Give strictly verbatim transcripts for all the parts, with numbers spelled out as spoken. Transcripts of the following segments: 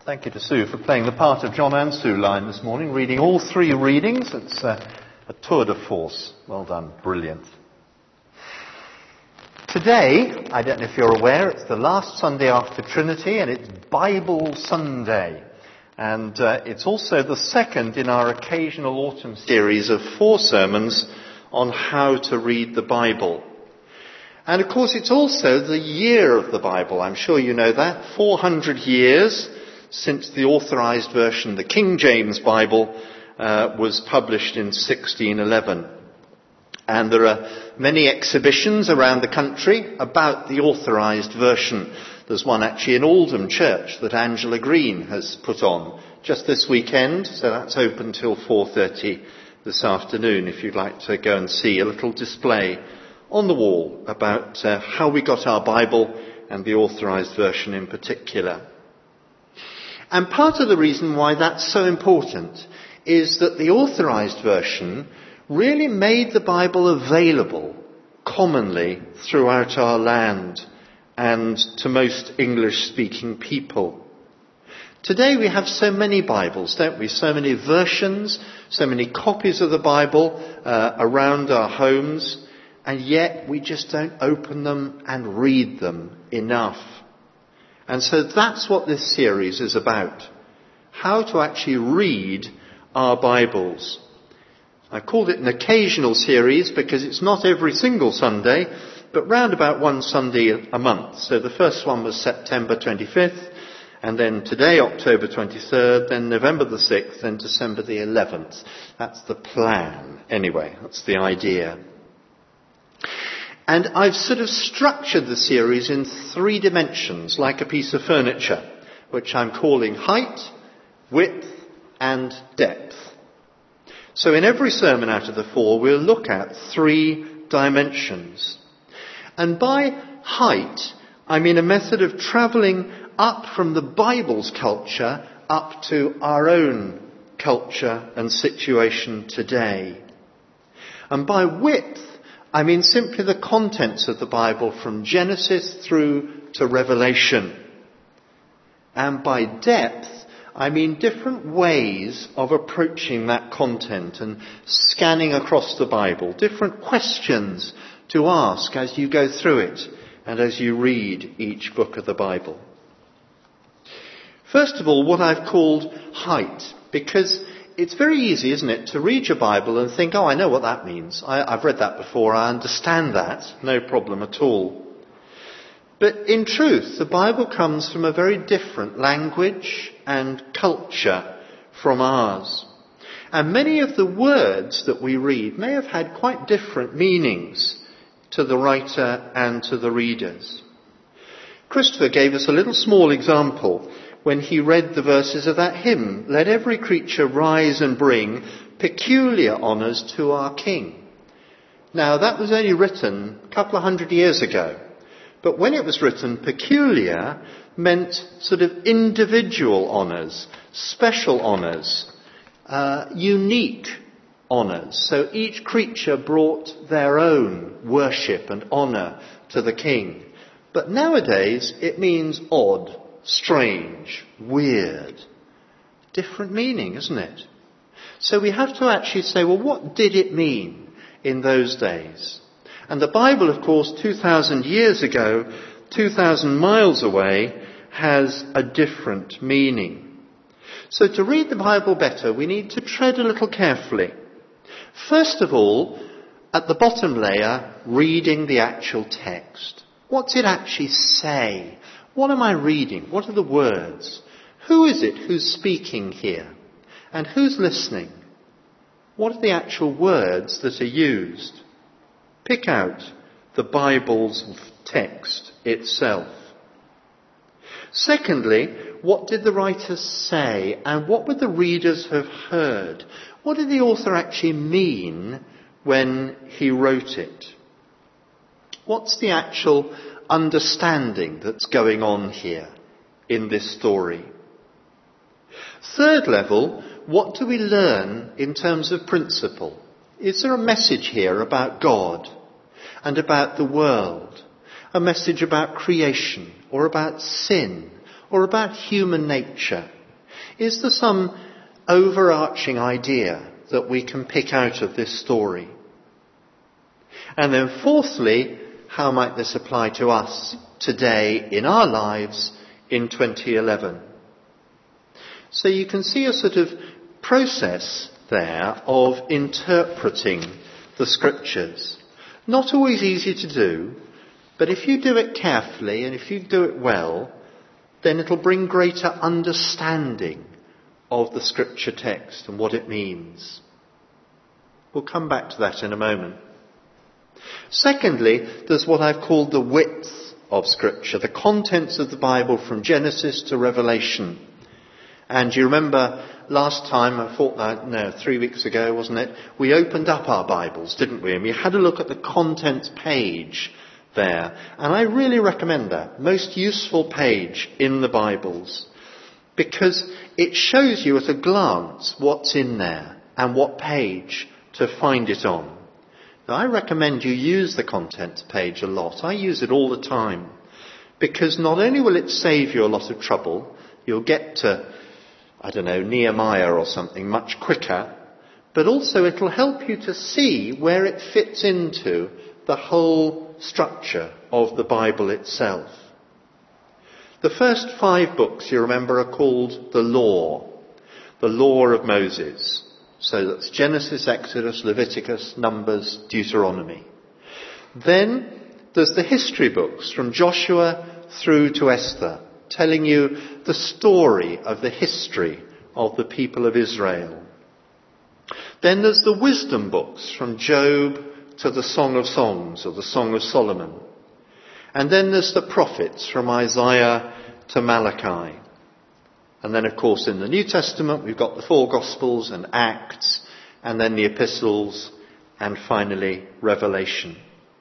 Thank you to Sue for playing the part of John and Sue Line this morning, reading all three readings. It's uh, a tour de force. Well done. Brilliant. Today, I don't know if you're aware, it's the last Sunday after Trinity, and it's Bible Sunday. And uh, it's also the second in our occasional autumn series of four sermons on how to read the Bible. And of course, it's also the year of the Bible. I'm sure you know that. four hundred years since the authorized version, the King James Bible, uh, was published in sixteen eleven. And there are many exhibitions around the country about the authorized version. There's one actually in Oldham Church that Angela Green has put on just this weekend, so that's open till four thirty this afternoon if you'd like to go and see a little display on the wall about uh, how we got our Bible and the authorized version in particular. And part of the reason why that's so important is that the authorized version really made the Bible available commonly throughout our land and to most English-speaking people. Today we have so many Bibles, don't we? So many versions, so many copies of the Bible uh, around our homes, and yet we just don't open them and read them enough. And so that's what this series is about. How to actually read our Bibles. I called it an occasional series because it's not every single Sunday, but round about one Sunday a month. So the first one was September twenty-fifth, and then today, October twenty-third, then November the sixth, then December the eleventh. That's the plan. Anyway, that's the idea. And I've sort of structured the series in three dimensions, like a piece of furniture, which I'm calling height, width, and depth. So in every sermon out of the four, we'll look at three dimensions. And by height, I mean a method of travelling up from the Bible's culture up to our own culture and situation today. And by width, I mean simply the contents of the Bible from Genesis through to Revelation. And by depth, I mean different ways of approaching that content and scanning across the Bible, different questions to ask as you go through it and as you read each book of the Bible. First of all, what I've called height, because it's very easy, isn't it, to read your Bible and think, oh, I know what that means. I, I've read that before. I understand that. No problem at all. But in truth, the Bible comes from a very different language and culture from ours. And many of the words that we read may have had quite different meanings to the writer and to the readers. Christopher gave us a little small example when he read the verses of that hymn, "Let every creature rise and bring peculiar honours to our King." Now, that was only written a couple of hundred years ago. But when it was written, peculiar meant sort of individual honours, special honours, uh, unique honours. So each creature brought their own worship and honour to the King. But nowadays, it means odd, strange, weird. Different meaning, isn't it? So we have to actually say, well, what did it mean in those days? And the Bible, of course, two thousand years ago, two thousand miles away, has a different meaning. So to read the Bible better, we need to tread a little carefully. First of all, at the bottom layer, reading the actual text. What's it actually say? What am I reading? What are the words? Who is it who's speaking here? And who's listening? What are the actual words that are used? Pick out the Bible's text itself. Secondly, what did the writer say? And what would the readers have heard? What did the author actually mean when he wrote it? What's the actual understanding that's going on here in this story? Third level, what do we learn in terms of principle? Is there a message here about God and about the world? A message about creation or about sin or about human nature? Is there some overarching idea that we can pick out of this story? And then fourthly, how might this apply to us today in our lives in twenty eleven? So you can see a sort of process there of interpreting the scriptures. Not always easy to do, but if you do it carefully and if you do it well, then it'll bring greater understanding of the scripture text and what it means. We'll come back to that in a moment. Secondly, there's what I've called the width of scripture, the contents of the Bible from Genesis to Revelation. And you remember last time, I thought that, no, three weeks ago, wasn't it? We opened up our Bibles, didn't we? And we had a look at the contents page there. And I really recommend that. Most useful page in the Bibles. Because it shows you at a glance what's in there and what page to find it on. Now, I recommend you use the contents page a lot. I use it all the time. Because not only will it save you a lot of trouble, you'll get to, I don't know, Nehemiah or something much quicker, but also it'll help you to see where it fits into the whole structure of the Bible itself. The first five books, you remember, are called the Law, the Law of Moses. So that's Genesis, Exodus, Leviticus, Numbers, Deuteronomy. Then there's the history books from Joshua through to Esther, telling you the story of the history of the people of Israel. Then there's the wisdom books from Job to the Song of Songs or the Song of Solomon. And then there's the prophets from Isaiah to Malachi. And then, of course, in the New Testament, we've got the four Gospels and Acts, and then the epistles, and finally, Revelation.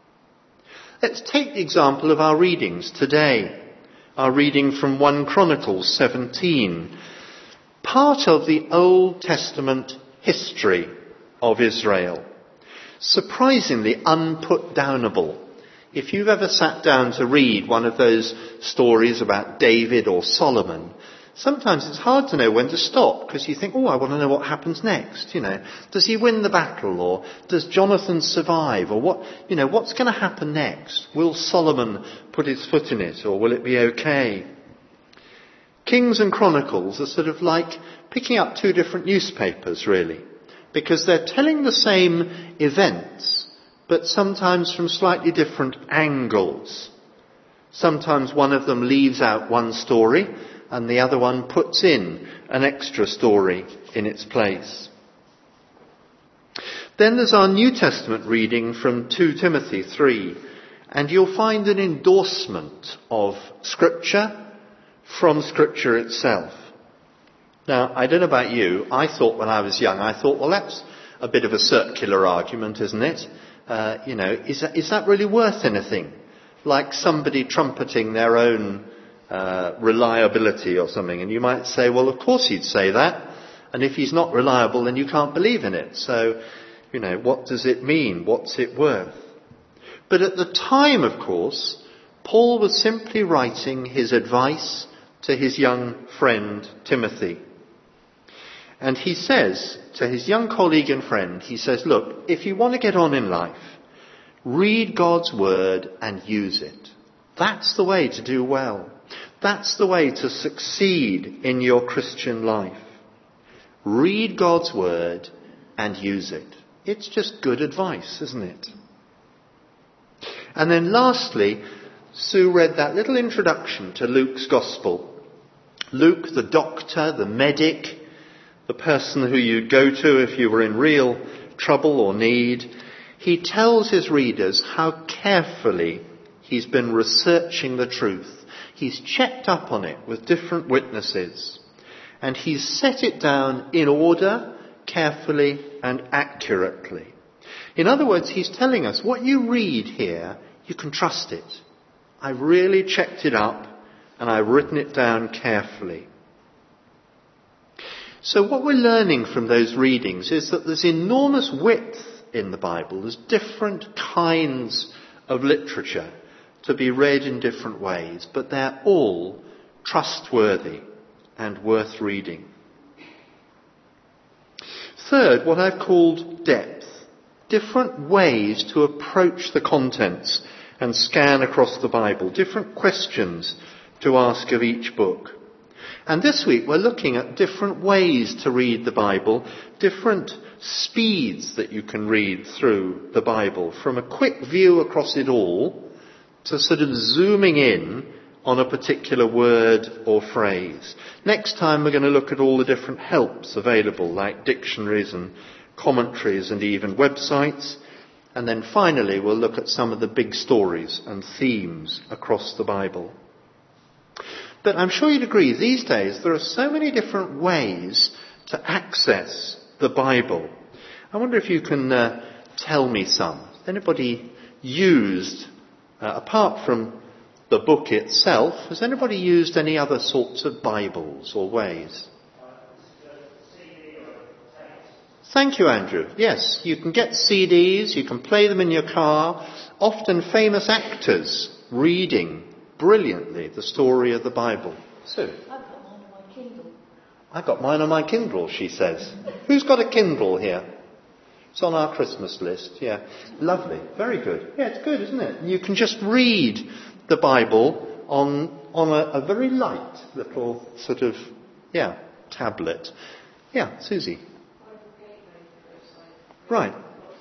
Let's take the example of our readings today. Our reading from First Chronicles seventeen. Part of the Old Testament history of Israel. Surprisingly unput-downable. If you've ever sat down to read one of those stories about David or Solomon, sometimes it's hard to know when to stop because you think, oh, I want to know what happens next. You know, does he win the battle, or does Jonathan survive, or what? You know, what's going to happen next? Will Solomon put his foot in it, or will it be okay? Kings and Chronicles are sort of like picking up two different newspapers, really, because they're telling the same events, but sometimes from slightly different angles. Sometimes one of them leaves out one story, and the other one puts in an extra story in its place. Then there's our New Testament reading from Second Timothy three, and you'll find an endorsement of Scripture from Scripture itself. Now, I don't know about you, I thought when I was young, I thought, well, that's a bit of a circular argument, isn't it? Uh, you know, is that, is that really worth anything? Like somebody trumpeting their own Uh, reliability or something. And you might say, well, of course he'd say that. And if he's not reliable, then you can't believe in it. So, you know, what does it mean? What's it worth? But at the time, of course, Paul was simply writing his advice to his young friend Timothy. And he says to his young colleague and friend, he says, look, if you want to get on in life, read God's word and use it. That's the way to do well. That's the way to succeed in your Christian life. Read God's word and use it. It's just good advice, isn't it? And then lastly, Sue read that little introduction to Luke's Gospel. Luke, the doctor, the medic, the person who you'd go to if you were in real trouble or need, he tells his readers how carefully he's been researching the truth. He's checked up on it with different witnesses. And he's set it down in order, carefully and accurately. In other words, he's telling us what you read here, you can trust it. I've really checked it up and I've written it down carefully. So what we're learning from those readings is that there's enormous width in the Bible. There's different kinds of literature to be read in different ways, but they're all trustworthy and worth reading. Third, what I've called depth. Different ways to approach the contents and scan across the Bible. Different questions to ask of each book. And this week we're looking at different ways to read the Bible, different speeds that you can read through the Bible, from a quick view across it all to sort of zooming in on a particular word or phrase. Next time we're going to look at all the different helps available, like dictionaries and commentaries and even websites. And then finally we'll look at some of the big stories and themes across the Bible. But I'm sure you'd agree, these days there are so many different ways to access the Bible. I wonder if you can uh, tell me some. Has anybody used, uh, apart from the book itself, has anybody used any other sorts of Bibles or ways? Thank you, Andrew. Yes, you can get C Ds, you can play them in your car. Often famous actors reading brilliantly the story of the Bible. Sue? I've got mine on my Kindle. I've got mine on my Kindle, she says. Who's got a Kindle here? It's on our Christmas list, yeah. Lovely, very good. Yeah, it's good, isn't it? You can just read the Bible on on a, a very light little sort of, yeah, tablet. Yeah, Susie? Right.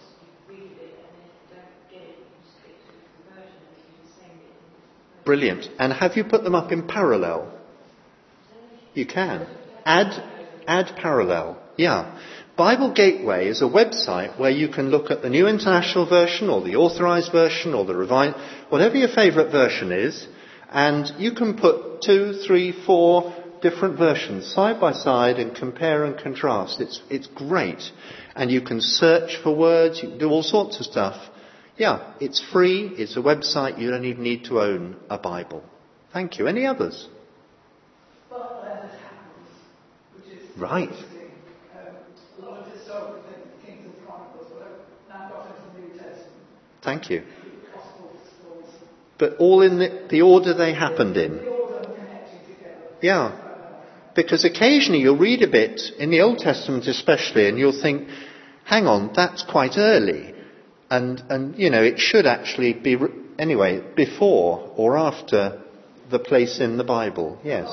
Brilliant. And have you put them up in parallel? You can. Add, add parallel. Yeah. Bible Gateway is a website where you can look at the New International Version or the Authorized Version or the Revised, whatever your favourite version is, and you can put two, three, four different versions side by side and compare and contrast. It's, it's great. And you can search for words, you can do all sorts of stuff. Yeah, it's free, it's a website, you don't even need to own a Bible. Thank you. Any others? Well, uh, it happens, which is right. interesting. Um, a lot of historical things, Kings and Chronicles, but I've now got into the New Testament. Thank you. Gospels, but all in the, the order they happened in. The order and connecting together. Yeah. Because occasionally you'll read a bit, in the Old Testament especially, and you'll think, hang on, that's quite early. And, and you know, it should actually be, re- anyway, before or after the place in the Bible. Yes.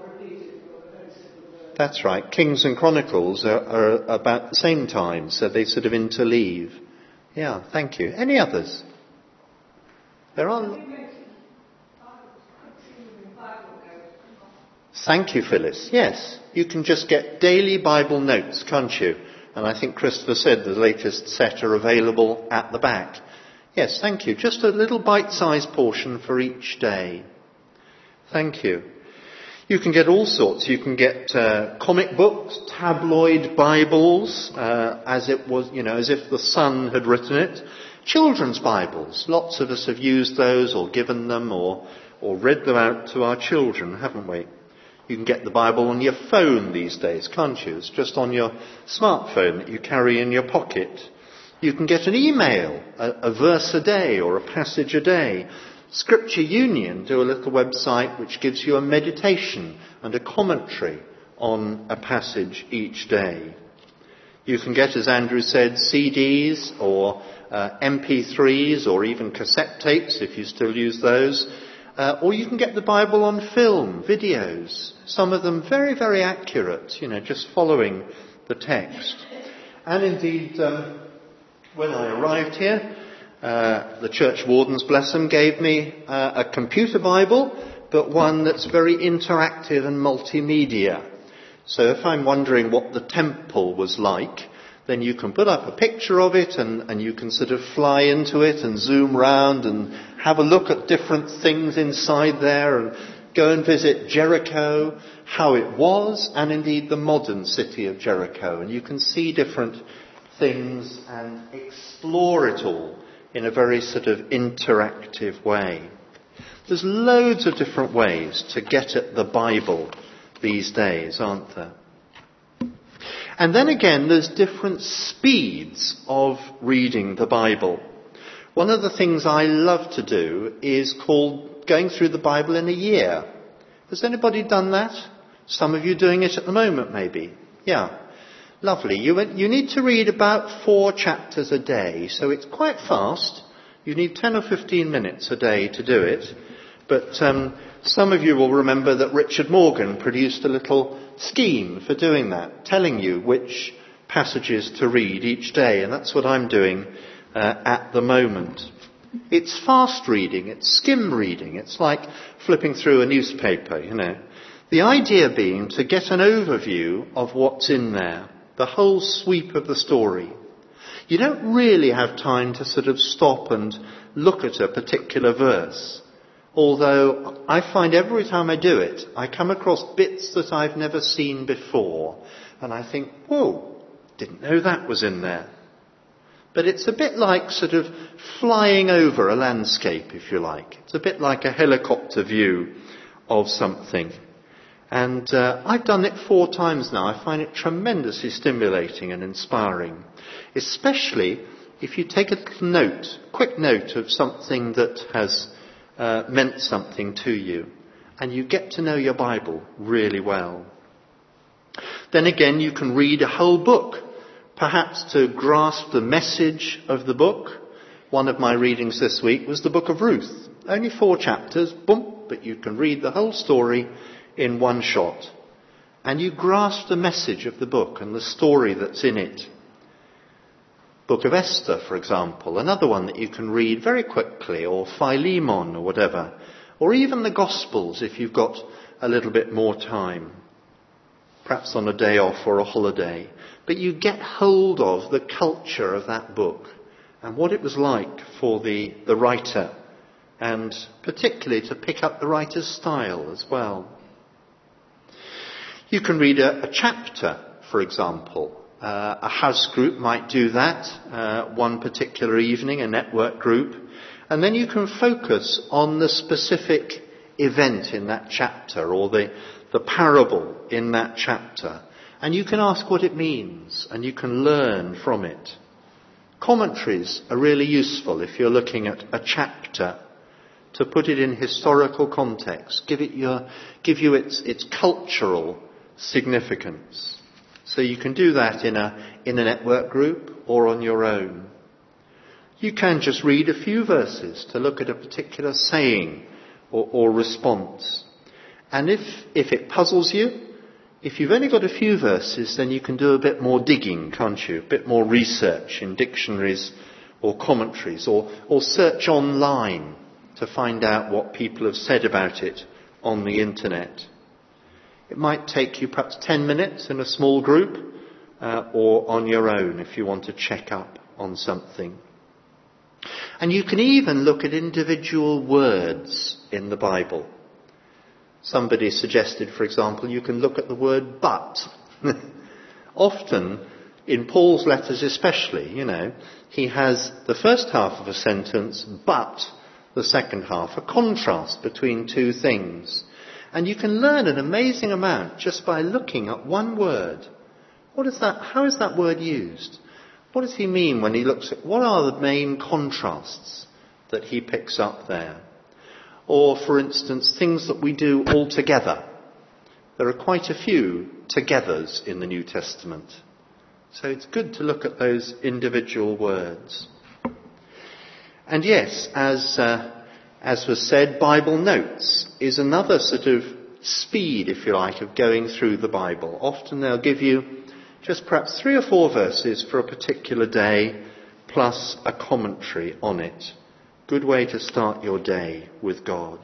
That's right. Kings and Chronicles are, are about the same time, so they sort of interleave. Yeah, thank you. Any others? There are... Thank you, Phyllis. Yes, you can just get daily Bible notes, can't you? And I think Christopher said the latest set are available at the back. Yes, thank you. Just a little bite-sized portion for each day. Thank you. You can get all sorts. You can get uh, comic books, tabloid Bibles, uh, as it was, you know, as if the Sun had written it. Children's Bibles. Lots of us have used those or given them or, or read them out to our children, haven't we? You can get the Bible on your phone these days, can't you? It's just on your smartphone that you carry in your pocket. You can get an email, a, a verse a day or a passage a day. Scripture Union do a little website which gives you a meditation and a commentary on a passage each day. You can get, as Andrew said, C Ds or uh, M P threes or even cassette tapes if you still use those. Uh, or you can get the Bible on film, videos, some of them very, very accurate, you know, just following the text. And indeed, um, when I arrived here, uh, the church wardens, bless them, gave me uh, a computer Bible, but one that's very interactive and multimedia. So if I'm wondering what the temple was like, then you can put up a picture of it and, and you can sort of fly into it and zoom round and have a look at different things inside there and go and visit Jericho, how it was, and indeed the modern city of Jericho. And you can see different things and explore it all in a very sort of interactive way. There's loads of different ways to get at the Bible these days, aren't there? And then again, there's different speeds of reading the Bible. One of the things I love to do is called going through the Bible in a year. Has anybody done that? Some of you doing it at the moment, maybe. Yeah. Lovely. You, you need to read about four chapters a day, so it's quite fast. You need ten or fifteen minutes a day to do it. But um, some of you will remember that Richard Morgan produced a little scheme for doing that, telling you which passages to read each day, and that's what I'm doing uh, at the moment. It's fast reading, it's skim reading, it's like flipping through a newspaper, you know. The idea being to get an overview of what's in there, the whole sweep of the story. You don't really have time to sort of stop and look at a particular verse. Although I find every time I do it, I come across bits that I've never seen before. And I think, whoa, didn't know that was in there. But it's a bit like sort of flying over a landscape, if you like. It's a bit like a helicopter view of something. And uh, I've done it four times now. I find it tremendously stimulating and inspiring. Especially if you take a little note, quick note of something that has uh, meant something to you. And you get to know your Bible really well. Then again, you can read a whole book. Perhaps to grasp the message of the book. One of my readings this week was the book of Ruth. Only four chapters, boom, but you can read the whole story in one shot. And you grasp the message of the book and the story that's in it. Book of Esther, for example, another one that you can read very quickly, or Philemon or whatever. Or even the Gospels if you've got a little bit more time. Perhaps on a day off or a holiday. But you get hold of the culture of that book and what it was like for the, the writer, and particularly to pick up the writer's style as well. You can read a, a chapter, for example. Uh, a house group might do that uh, one particular evening, a network group, and then you can focus on the specific event in that chapter or the, the parable in that chapter. And you can ask what it means, and you can learn from it. Commentaries are really useful if you're looking at a chapter, to put it in historical context, give it your, give you its, its cultural significance. So you can do that in a, in a network group or on your own. You can just read a few verses to look at a particular saying or, or response. And if, if it puzzles you, if you've only got a few verses, then you can do a bit more digging, can't you? A bit more research in dictionaries or commentaries, or, or search online to find out what people have said about it on the internet. It might take you perhaps ten minutes in a small group, uh, or on your own if you want to check up on something. And you can even look at individual words in the Bible. Somebody suggested, for example, you can look at the word but. Often, in Paul's letters especially, you know, he has the first half of a sentence, but the second half, a contrast between two things. And you can learn an amazing amount just by looking at one word. What is that? How is that word used? What does he mean when he looks at, what are the main contrasts that he picks up there? Or, for instance, things that we do all together. There are quite a few togethers in the New Testament. So it's good to look at those individual words. And yes, as uh, as was said, Bible Notes is another sort of speed, if you like, of going through the Bible. Often they'll give you just perhaps three or four verses for a particular day, plus a commentary on it. Good way to start your day with God.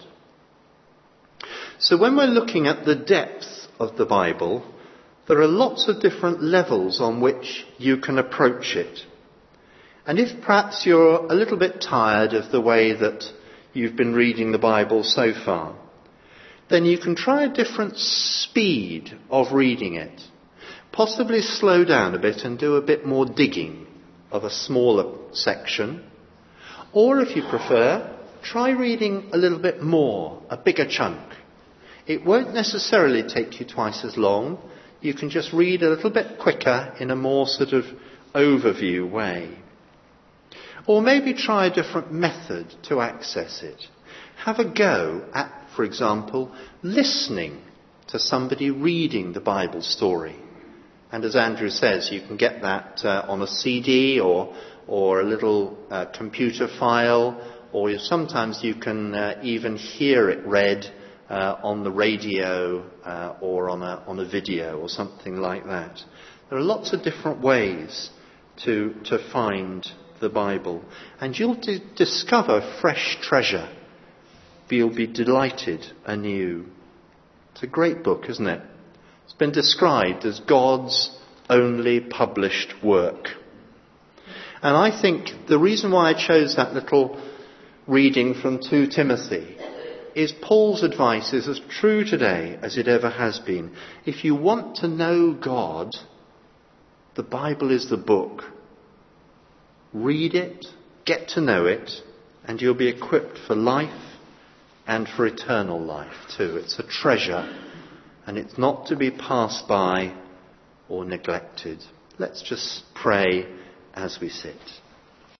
So when we're looking at the depth of the Bible, there are lots of different levels on which you can approach it. And if perhaps you're a little bit tired of the way that you've been reading the Bible so far, then you can try a different speed of reading it. Possibly slow down a bit and do a bit more digging of a smaller section. Or if you prefer, try reading a little bit more, a bigger chunk. It won't necessarily take you twice as long. You can just read a little bit quicker in a more sort of overview way. Or maybe try a different method to access it. Have a go at, for example, listening to somebody reading the Bible story. And as Andrew says, you can get that uh, on a C D or or a little uh, computer file, or you, sometimes you can uh, even hear it read uh, on the radio uh, or on a on a video or something like that. There are lots of different ways to to find the Bible, and you'll d- discover fresh treasure. You'll be delighted anew. It's a great book, isn't it? It's been described as God's only published work. And I think the reason why I chose that little reading from Second Timothy is Paul's advice is as true today as it ever has been. If you want to know God, the Bible is the book. Read it, get to know it, and you'll be equipped for life and for eternal life too. It's a treasure, and it's not to be passed by or neglected. Let's just pray as we sit.